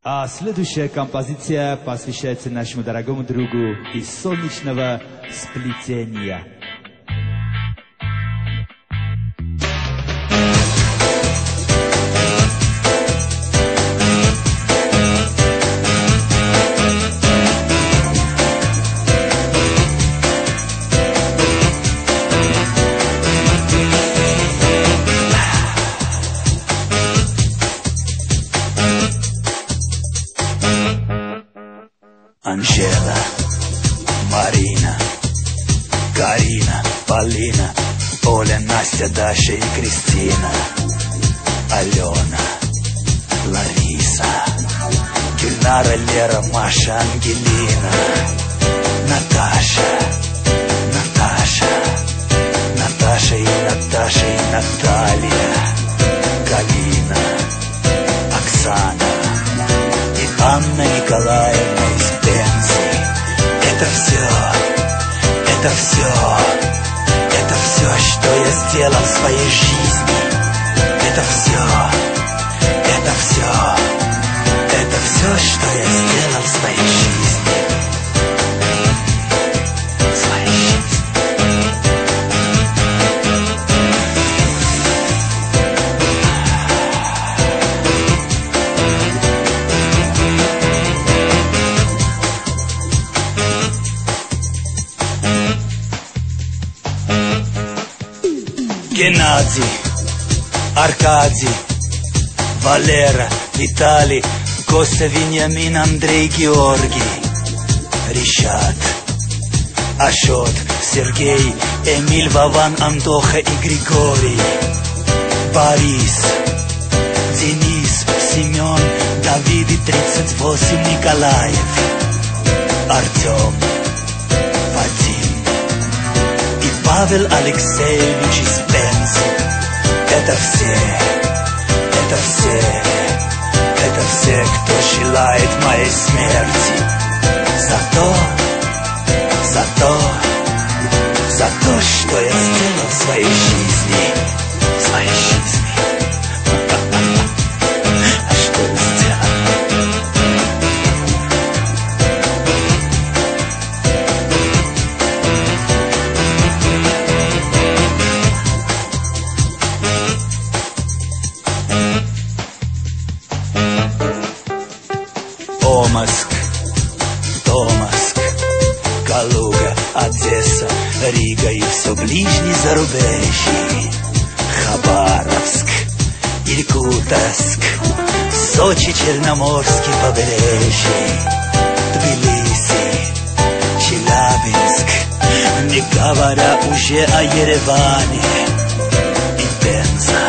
А следующая композиция посвящается нашему дорогому другу из солнечного сплетения. Анжела, Марина, Карина, Полина, Оля, Настя, Даша и Кристина, Алена, Лариса, Гюльнара, Лера, Маша, Ангелина, Наташа, Наташа и Наталья, Галина, Оксана и Анна Николаевна из Пензы. Это все, что я сделал в своей жизни. Это все, что я сделал в своей жизни. Геннадий, Аркадий, Валера, Виталий, Костя, Вениамин, Андрей, Георгий, Ришат, Ашот, Сергей, Эмиль, Вован, Антоха и Григорий, Борис, Денис, Семен, Давид и 38, Николаев, Артем, Вадим и Павел Алексеевич из Пензы. Это все, кто желает моей смерти. За то, что я сделал в своей жизни. А что я сделал? Томаск, Калуга, Одесса, Рига и все ближний зарубежье, Хабаровск, Иркутск, Сочи, Черноморский побережье, Тбилиси, Челябинск, не говоря уже о Ереване, и Пенза,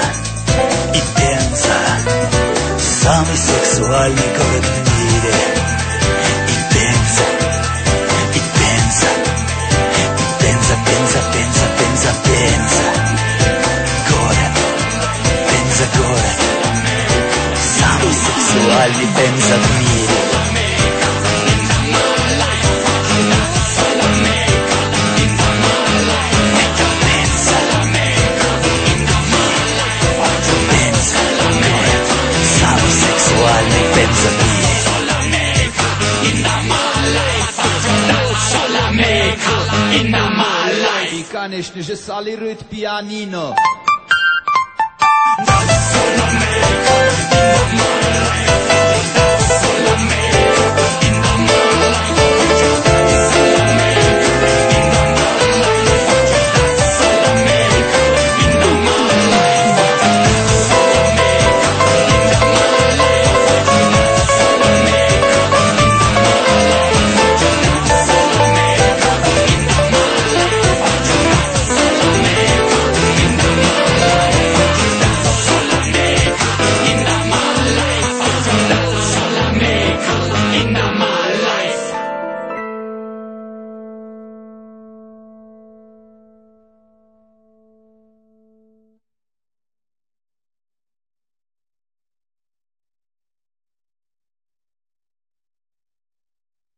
самый сексуальный город в мире. Пенза, город, самый сексуальный Пенза в мире. Самый сексуальный Пенза в мире. И, конечно же, солирует пианино.